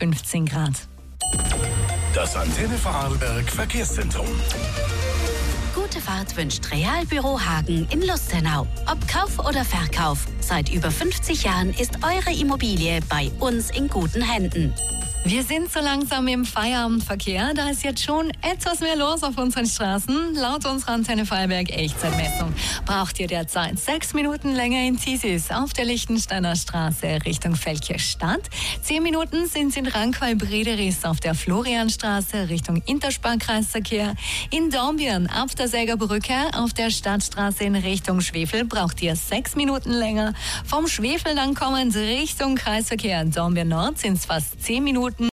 15 Grad. Das Antenne Vorarlberg Verkehrszentrum. Gute Fahrt wünscht Realbüro Hagen in Lustenau. Ob Kauf oder Verkauf, seit über 50 Jahren ist eure Immobilie bei uns in guten Händen. Wir sind so langsam im Feierabendverkehr. Da ist jetzt schon etwas mehr los auf unseren Straßen. Laut unserer Antenne Vorarlberg Echtzeitmessung braucht ihr derzeit 6 Minuten länger in Tiesis auf der Lichtensteiner Straße Richtung Feldkirchstadt. 10 Minuten sind es in Rankwall-Brederis auf der Florianstraße Richtung Intersparkreisverkehr. In Dornbirn auf der Sägerbrücke auf der Stadtstraße in Richtung Schwefel braucht ihr 6 Minuten länger. Vom Schwefel dann kommend Richtung Kreisverkehr Dornbirn Nord sind es fast 10 Minuten.